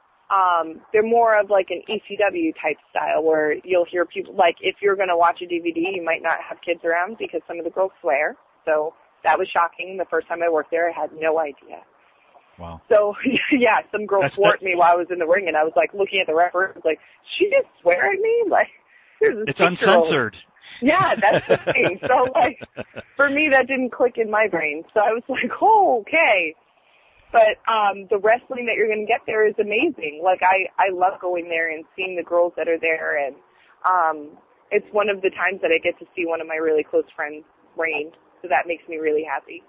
of, like, an ECW type style, where you'll hear people, like, if you're going to watch a DVD, you might not have kids around because some of the girls swear, so that was shocking. The first time I worked there, I had no idea. Wow. So, yeah, some girl swore at me while I was in the ring, and I was, like, looking at the referee. I was like, she just swear at me? Like, it's uncensored. Yeah, that's the thing. So, like, for me, that didn't click in my brain. So I was like, oh, okay. But the wrestling that you're going to get there is amazing. Like, I love going there and seeing the girls that are there, and it's one of the times that I get to see one of my really close friends reign. So that makes me really happy.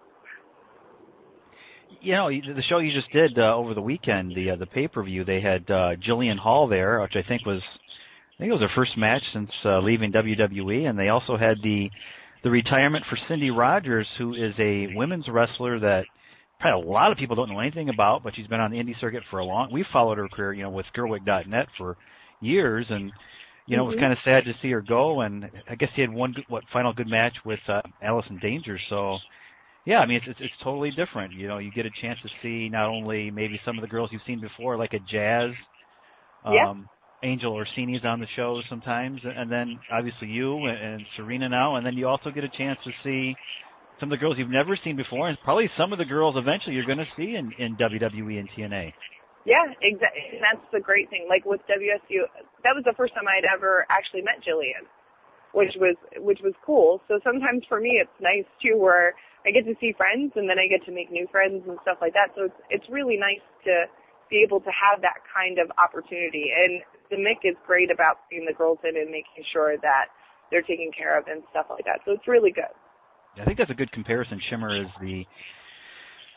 The show you just did over the weekend, the pay-per-view, they had Jillian Hall there, which I think it was her first match since leaving WWE, and they also had the retirement for Cindy Rogers, who is a women's wrestler that probably a lot of people don't know anything about, but she's been on the indie circuit for we followed her career, with Gerwig.net for years, and it was kind of sad to see her go, and I guess he had one final good match with Allison Danger. So, yeah, I mean, it's totally different. You get a chance to see not only maybe some of the girls you've seen before, like a Jazz, Angel Orsini's on the show sometimes, and then obviously you and Serena now, and then you also get a chance to see some of the girls you've never seen before, and probably some of the girls eventually you're going to see in WWE and TNA. Yeah, exactly. And that's the great thing. Like with WSU, that was the first time I'd ever actually met Jillian, which was cool. So sometimes for me, it's nice too, where I get to see friends and then I get to make new friends and stuff like that. So it's really nice to be able to have that kind of opportunity. And the Mick is great about bringing the girls in and making sure that they're taken care of and stuff like that. So it's really good. I think that's a good comparison. Shimmer is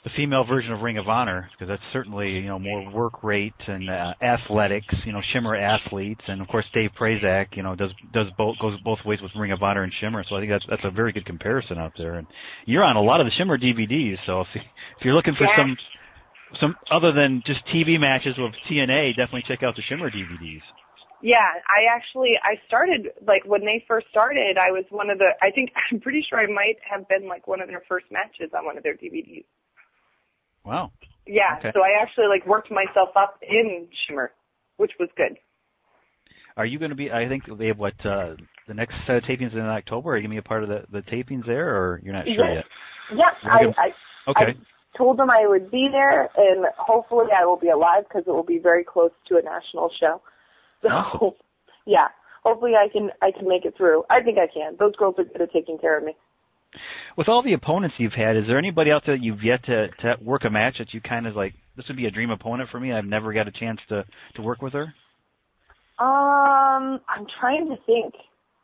the female version of Ring of Honor, because that's certainly, more work rate and athletics, Shimmer athletes, and of course Dave Prazak, goes both ways with Ring of Honor and Shimmer, so I think that's a very good comparison out there. And you're on a lot of the Shimmer DVDs, so if you're looking for some other than just TV matches with TNA, definitely check out the Shimmer DVDs. Yeah, I started, when they first started, I was I'm pretty sure I might have been, one of their first matches on one of their DVDs. Wow. Yeah, okay. So I actually, worked myself up in Shimmer, which was good. Are you going to be, I think they have the next set of tapings in October? Are you going to be a part of the tapings there, or you're not sure yet? Yes, okay. I told them I would be there, and hopefully I will be alive because it will be very close to a national show. So, awesome. Yeah, hopefully I can make it through. I think I can. Those girls are good at taking care of me. With all the opponents you've had, is there anybody out there that you've yet to work a match that you kind of this would be a dream opponent for me? I've never got a chance to work with her. I'm trying to think.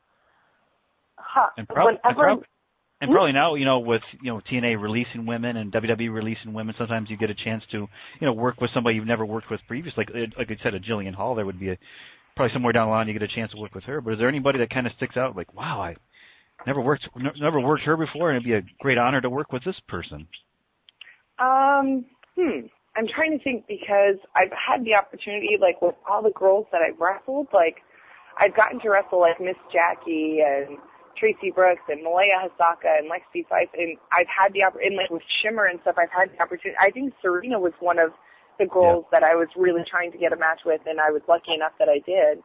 And probably now, with TNA releasing women and WWE releasing women, sometimes you get a chance to work with somebody you've never worked with previously. Like I said, a Jillian Hall, there would be probably somewhere down the line you get a chance to work with her. But is there anybody that kind of sticks out? Wow, I never worked her before, and it'd be a great honor to work with this person. I'm trying to think because I've had the opportunity, with all the girls that I've wrestled, I've gotten to wrestle Miss Jackie and Tracy Brooks and Malaya Hasaka and Lexi Fife, and I've had the opportunity, with Shimmer and stuff, I've had the opportunity. I think Serena was one of the girls that I was really trying to get a match with, and I was lucky enough that I did.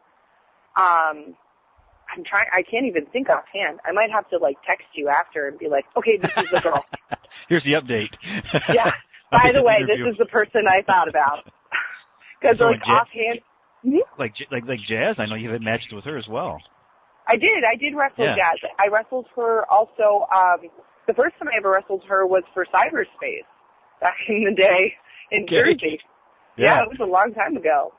I can't even think offhand. I might have to text you after and be like, okay, this is the girl. Here's the update. Yeah. By the way, this is the person I thought about. Because offhand, like Jazz, I know you've had matches with her as well. I did wrestle Jazz. I wrestled her also. The first time I ever wrestled her was for Cyberspace back in the day in Jersey. Yeah, it was a long time ago.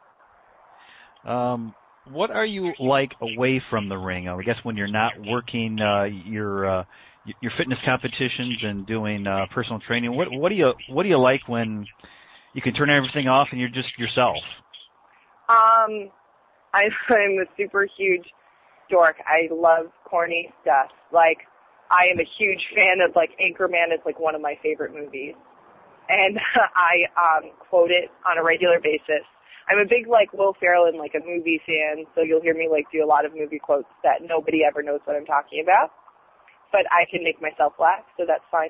What are you like away from the ring? I guess when you're not working your fitness competitions and doing personal training. What do you like when you can turn everything off and you're just yourself? I'm a super huge dork. I love corny stuff. I am a huge fan of Anchorman is one of my favorite movies, and I quote it on a regular basis. I'm a big Will Ferrell and a movie fan, so you'll hear me do a lot of movie quotes that nobody ever knows what I'm talking about. But I can make myself laugh, so that's fine.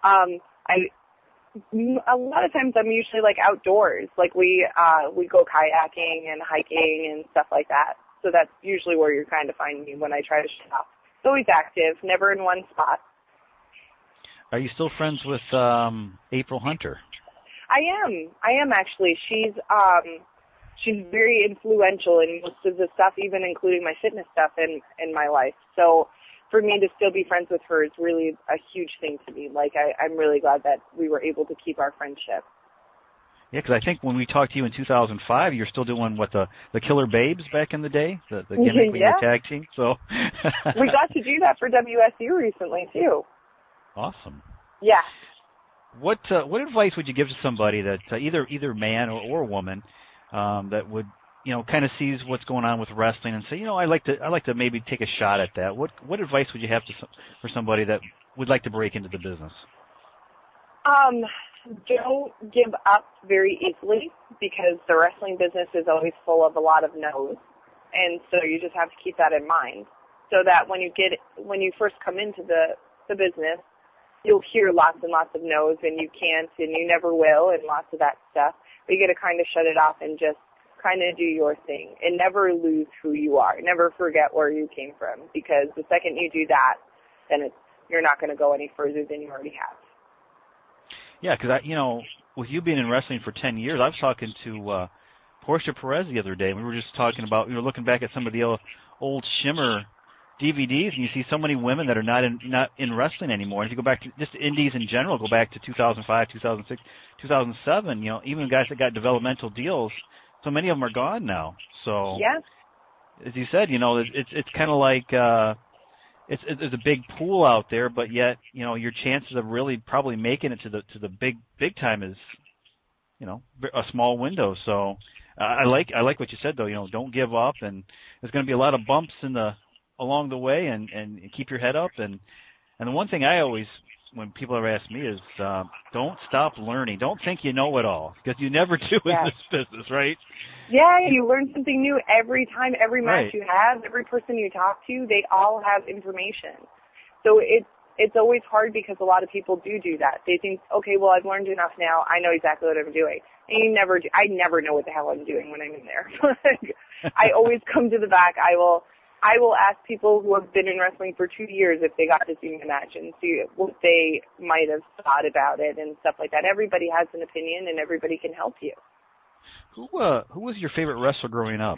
A lot of times I'm usually outdoors, we go kayaking and hiking and stuff like that. So that's usually where you're kind of finding me when I try to shut off. It's always active, never in one spot. Are you still friends with April Hunter? I am actually. She's very influential in most of the stuff, even including my fitness stuff in my life. So for me to still be friends with her is really a huge thing to me. I'm really glad that we were able to keep our friendship. Yeah, because I think when we talked to you in 2005, you were still doing the Killer Babes back in the day, the gimmick with your tag team. So we got to do that for WSU recently too. Awesome. Yeah. What advice would you give to somebody that either man or woman that would kind of sees what's going on with wrestling and say, I like to maybe take a shot at that? What advice would you have for somebody that would like to break into the business? Don't give up very easily because the wrestling business is always full of a lot of no's, and so you just have to keep that in mind so that when you first come into the business, you'll hear lots and lots of no's, and you can't, and you never will, and lots of that stuff. But you got to kind of shut it off and just kind of do your thing and never lose who you are. Never forget where you came from, because the second you do that, then you're not going to go any further than you already have. Yeah, because with you being in wrestling for 10 years, I was talking to Portia Perez the other day. We were just talking about, looking back at some of the old Shimmer DVDs, and you see so many women that are not in wrestling anymore. And if you go back to just indies in general, go back to 2005, 2006, 2007, even guys that got developmental deals, so many of them are gone now. So, yeah. As you said, it's kind of like there's a big pool out there, but yet, your chances of really probably making it to the big time is, a small window. So I like what you said though. Don't give up, and there's going to be a lot of bumps along the way, and keep your head up. And the one thing I always, when people ever ask me, is don't stop learning. Don't think you know it all, because you never do in this business, right? Yeah, you learn something new every time, every match Right. you have, every person you talk to, they all have information. So it's always hard because a lot of people do that. They think, okay, well, I've learned enough now. I know exactly what I'm doing. And you never do. I never know what the hell I'm doing when I'm in there. I always come to the back. I will ask people who have been in wrestling for 2 years if they got to see my match and see what they might have thought about it and stuff like that. Everybody has an opinion, and everybody can help you. Who was your favorite wrestler growing up?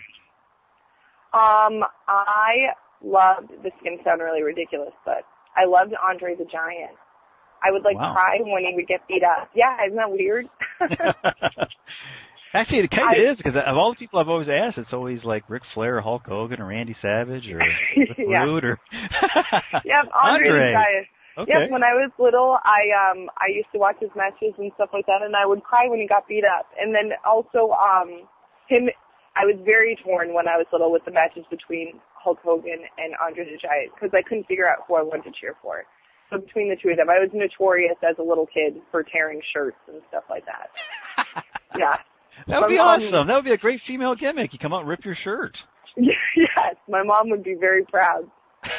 I loved, this is going to sound really ridiculous, but I loved Andre the Giant. I would Wow. cry when he would get beat up. Yeah, isn't that weird? Actually, it kind of is, because of all the people I've always asked, it's always like Ric Flair, Hulk Hogan, or Randy Savage, or Rick Yeah. Rude, or Yep, Andre the Giant. Okay. Yep, when I was little, I used to watch his matches and stuff like that, and I would cry when he got beat up. And then also, I was very torn when I was little with the matches between Hulk Hogan and Andre the Giant, because I couldn't figure out who I wanted to cheer for. So between the two of them, I was notorious as a little kid for tearing shirts and stuff like that. Yeah. That would be awesome. That would be a great female gimmick. You come out and rip your shirt. Yes, my mom would be very proud.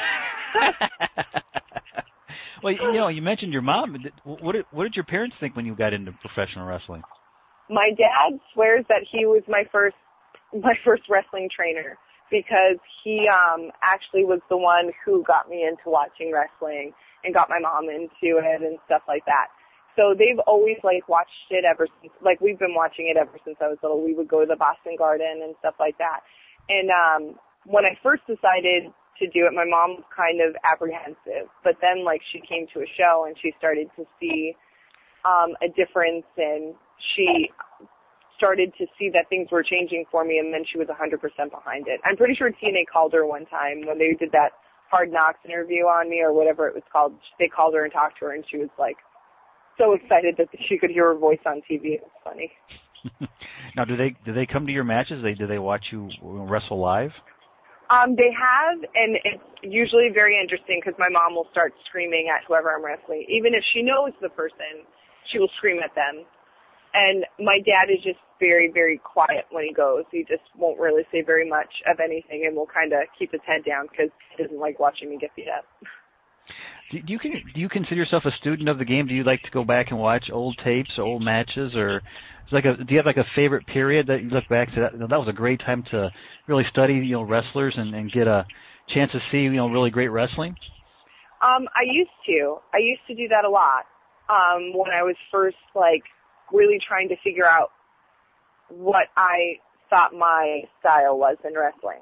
Well, you mentioned your mom. What did your parents think when you got into professional wrestling? My dad swears that he was my first wrestling trainer, because he actually was the one who got me into watching wrestling and got my mom into it and stuff like that. So they've always watched it ever since, we've been watching it ever since I was little. We would go to the Boston Garden and stuff like that. And when I first decided to do it, my mom was kind of apprehensive, but then she came to a show and she started to see a difference, and she started to see that things were changing for me, and then she was 100% behind it. I'm pretty sure TNA called her one time when they did that Hard Knocks interview on me, or whatever it was called. They called her and talked to her, and she was so excited that she could hear her voice on TV. It was funny. Now, do they come to your matches? Do they watch you wrestle live? They have, and it's usually very interesting because my mom will start screaming at whoever I'm wrestling. Even if she knows the person, she will scream at them. And my dad is just very, very quiet when he goes. He just won't really say very much of anything, and will kind of keep his head down because he doesn't like watching me get beat up. Do you consider yourself a student of the game? Do you like to go back and watch old tapes, or old matches, or do you have a favorite period that you look back to? That was a great time to really study, wrestlers and get a chance to see, really great wrestling. I used to do that a lot. When I was first really trying to figure out what I thought my style was in wrestling.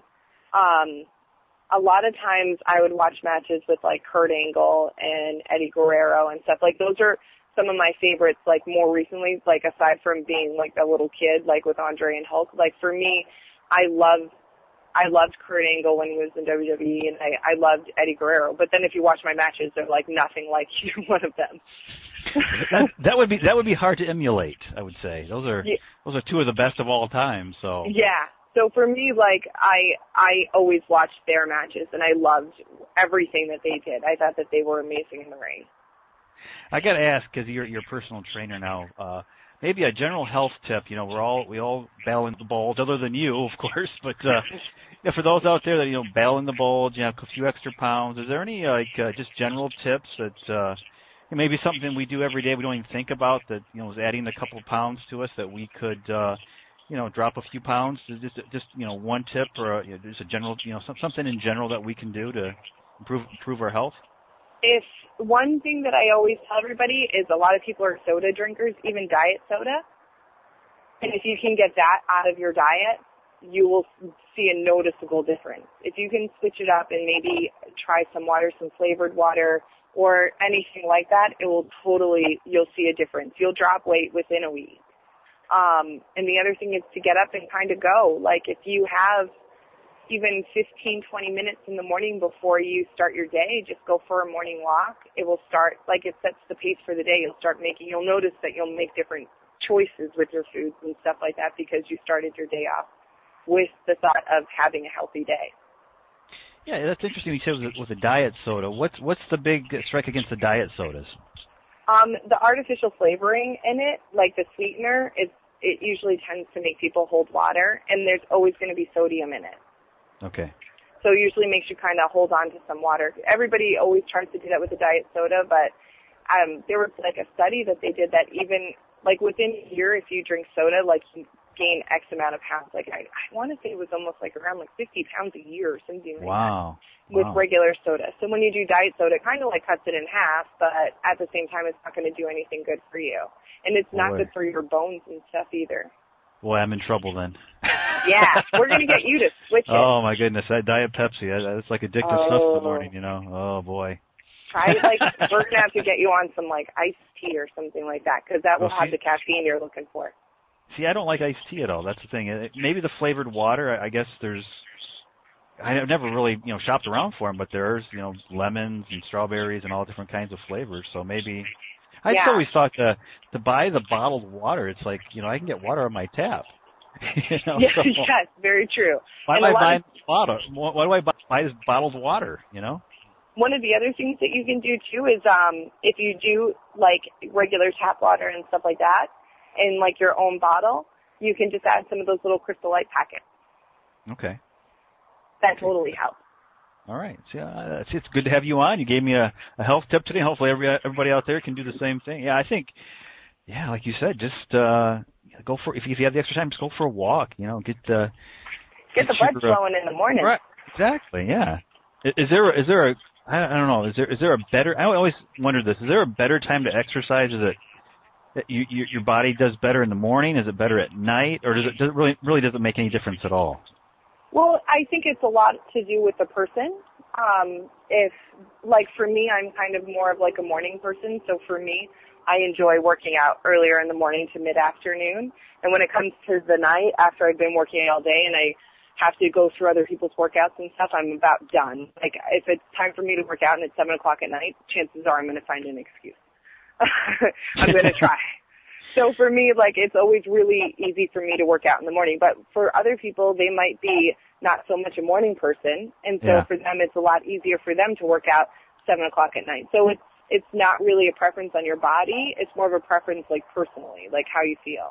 A lot of times I would watch matches with Kurt Angle and Eddie Guerrero and stuff. Those are some of my favorites, more recently, aside from being a little kid, with Andre and Hulk. For me, I loved Kurt Angle when he was in WWE, and I loved Eddie Guerrero. But then if you watch my matches, they're nothing like either one of them. that would be hard to emulate, I would say. Those are two of the best of all time. So yeah. So for me, I always watched their matches, and I loved everything that they did. I thought that they were amazing in the ring. I got to ask, because you're a personal trainer now, maybe a general health tip. We all battle in the bulge, other than you, of course. But for those out there that battle in the bulge, a few extra pounds, is there any just general tips that maybe something we do every day we don't even think about that is adding a couple of pounds to us that we could drop a few pounds? Just one tip, or just a general something in general that we can do to improve our health? If one thing that I always tell everybody is, a lot of people are soda drinkers, even diet soda. And if you can get that out of your diet, you will see a noticeable difference. If you can switch it up and maybe try some water, some flavored water, or anything like that, you'll see a difference. You'll drop weight within a week. And the other thing is to get up and kind of go. If you have even 15, 20 minutes in the morning before you start your day, just go for a morning walk. It will start, like it sets the pace for the day. You'll notice that you'll make different choices with your foods and stuff like that because you started your day off with the thought of having a healthy day. Yeah, that's interesting. You said with a diet soda. What's the big strike against the diet sodas? The artificial flavoring in it, like the sweetener, it usually tends to make people hold water, and there's always going to be sodium in it. Okay. So it usually makes you kind of hold on to some water. Everybody always tries to do that with a diet soda, but there was like a study that they did that even like within a year, if you drink soda, like you gain X amount of pounds. Like I want to say it was almost like around like 50 pounds a year or something like that with regular soda. So when you do diet soda, it kind of like cuts it in half, but at the same time, it's not going to do anything good for you. And it's not good for your bones and stuff either. Boy, I'm in trouble then. Yeah, we're going to get you to switch it. Oh, my goodness. That Diet Pepsi, that's like addictive stuff in the morning, you know. Oh, boy. Try it, like, we're going to have to get you on some, like, iced tea or something like that, because that will have the caffeine you're looking for. See, I don't like iced tea at all. That's the thing. Maybe the flavored water, I guess I've never really, shopped around for them, but there's, lemons and strawberries and all different kinds of flavors, so maybe... I just always thought to buy the bottled water, it's like, I can get water on my tap. Yes, very true. Why do I buy this bottled water, One of the other things that you can do, too, is if you do, like, regular tap water and stuff like that in, like, your own bottle, you can just add some of those little Crystal Light packets. Okay. That totally helps. All right. See, it's good to have you on. You gave me a health tip today. Hopefully everybody out there can do the same thing. Yeah, I think, like you said, just go for, if you have the extra time, just go for a walk, get the blood flowing in the morning. Right. Exactly, yeah. Is there a I don't know, is there a better, I always wondered this, is there a better time to exercise? Is it your body does better in the morning? Is it better at night? Or does it really doesn't make any difference at all? Well, I think it's a lot to do with the person. If, like, for me, I'm kind of more of like a morning person. So for me, I enjoy working out earlier in the morning to mid-afternoon. And when it comes to the night, after I've been working all day and I have to go through other people's workouts and stuff, I'm about done. Like, if it's time for me to work out and it's 7 o'clock at night, chances are I'm going to find an excuse. I'm going to try. So for me, like, it's always really easy for me to work out in the morning. But for other people, they might be not so much a morning person. And so for them, it's a lot easier for them to work out 7 o'clock at night. So it's not really a preference on your body. It's more of a preference, like, personally, like how you feel.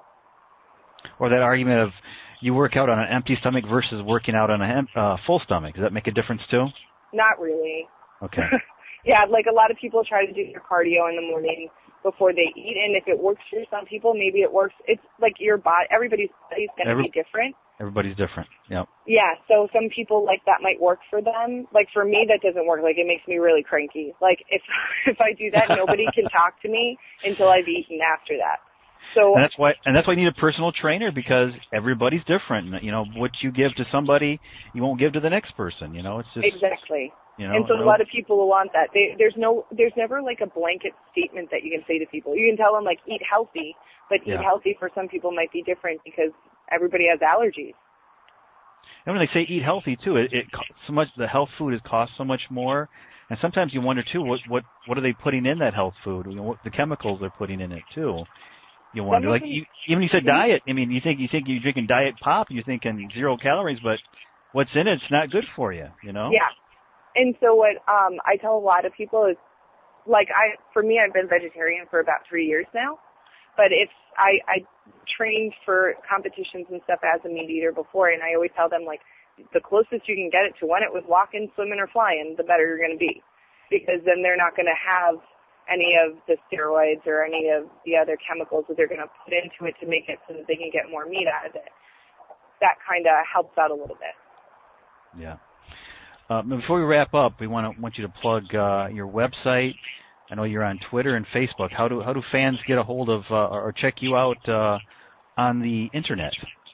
Or that argument of you work out on an empty stomach versus working out on a full stomach. Does that make a difference too? Not really. Okay. Yeah, like a lot of people try to do their cardio in the morning before they eat, and if it works for some people, maybe it works. It's like your body, everybody's body's going to be different. Everybody's different, yep. Yeah, so some people, like, that might work for them. Like, for me, that doesn't work. Like, it makes me really cranky. Like, if I do that, nobody can talk to me until I've eaten after that. So, and that's why you need a personal trainer, because everybody's different. What you give to somebody, you won't give to the next person. It's just exactly. And so a lot of people will want that. There's never like a blanket statement that you can say to people. You can tell them, like, eat healthy, but eat healthy for some people might be different because everybody has allergies. And when they say eat healthy too, it costs so much. The health food costs so much more, and sometimes you wonder too, what are they putting in that health food? What the chemicals they're putting in it too. You wonder, like, even you said diet. I mean, you think you're drinking diet pop, you're thinking 0 calories, but what's in it's not good for you. Yeah. And so what I tell a lot of people is, like, for me, I've been vegetarian for about 3 years now. But if I trained for competitions and stuff as a meat eater before, and I always tell them, like, the closest you can get it to when it was walking, swimming, or flying, the better you're going to be. Because then they're not going to have any of the steroids or any of the other chemicals that they're going to put into it to make it so that they can get more meat out of it. That kind of helps out a little bit. Yeah. Before we wrap up, we want you to plug your website. I know you're on Twitter and Facebook. How do fans get a hold of or check you out on the internet?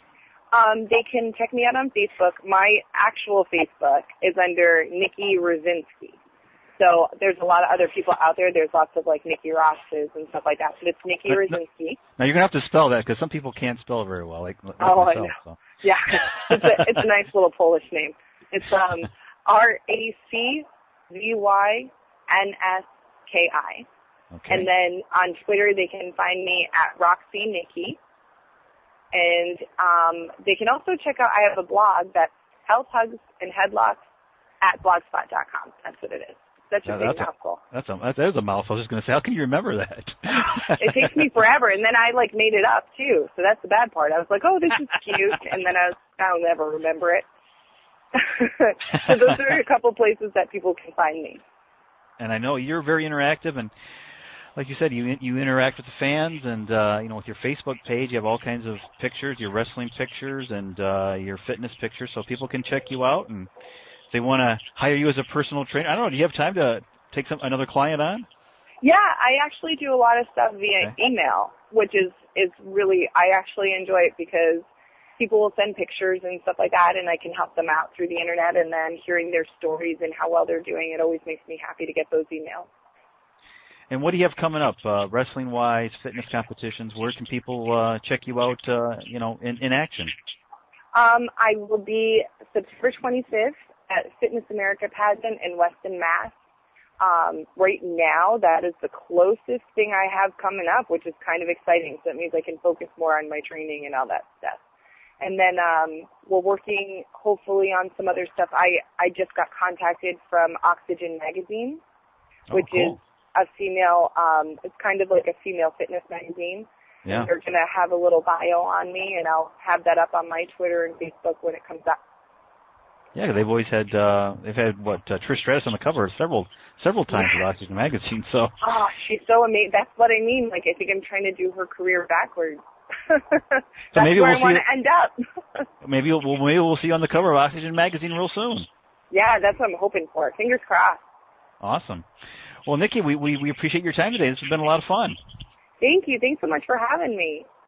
They can check me out on Facebook. My actual Facebook is under Nikki Rosinski. So there's a lot of other people out there. There's lots of, like, Nikki Rosses and stuff like that. But it's Nikki Rosinski. Now you're gonna have to spell that because some people can't spell very well. Like I myself, know. So. Yeah, it's a nice little Polish name. It's RACVYNSKI. Okay. And then on Twitter, they can find me at Roxy Nikki. And they can also check out, I have a blog that's Health Hugs and Headlocks at blogspot.com. That's what it is. Such a big mouthful. That is a mouthful. I was just going to say, how can you remember that? It takes me forever. And then I, made it up, too. So that's the bad part. I was like, oh, this is cute. And then I'll never remember it. So those are a couple places that people can find me. And I know you're very interactive, and like you said, you interact with the fans, and with your Facebook page, you have all kinds of pictures, your wrestling pictures, and your fitness pictures, so people can check you out. And if they want to hire you as a personal trainer, I don't know, do you have time to take another client on? Yeah, I actually do a lot of stuff via email, which is really, I actually enjoy it because people will send pictures and stuff like that, and I can help them out through the internet, and then hearing their stories and how well they're doing, it always makes me happy to get those emails. And what do you have coming up, wrestling-wise, fitness competitions? Where can people check you out, in action? I will be September 25th at Fitness America pageant in Weston, Mass. Right now, that is the closest thing I have coming up, which is kind of exciting. So that means I can focus more on my training and all that stuff. And then we're working, hopefully, on some other stuff. I just got contacted from Oxygen Magazine, which is a female, it's kind of like a female fitness magazine. Yeah. And they're going to have a little bio on me, and I'll have that up on my Twitter and Facebook when it comes up. Yeah, they've always had, Trish Stratus on the cover several times with Oxygen Magazine, so. Oh, she's so amazing. That's what I mean. I think I'm trying to do her career backwards. That's maybe where I want to end up. maybe we'll see you on the cover of Oxygen Magazine real soon. Yeah, that's what I'm hoping for. Fingers crossed. Awesome. Well, Nikki, we appreciate your time today. This has been a lot of fun. Thank you. Thanks so much for having me.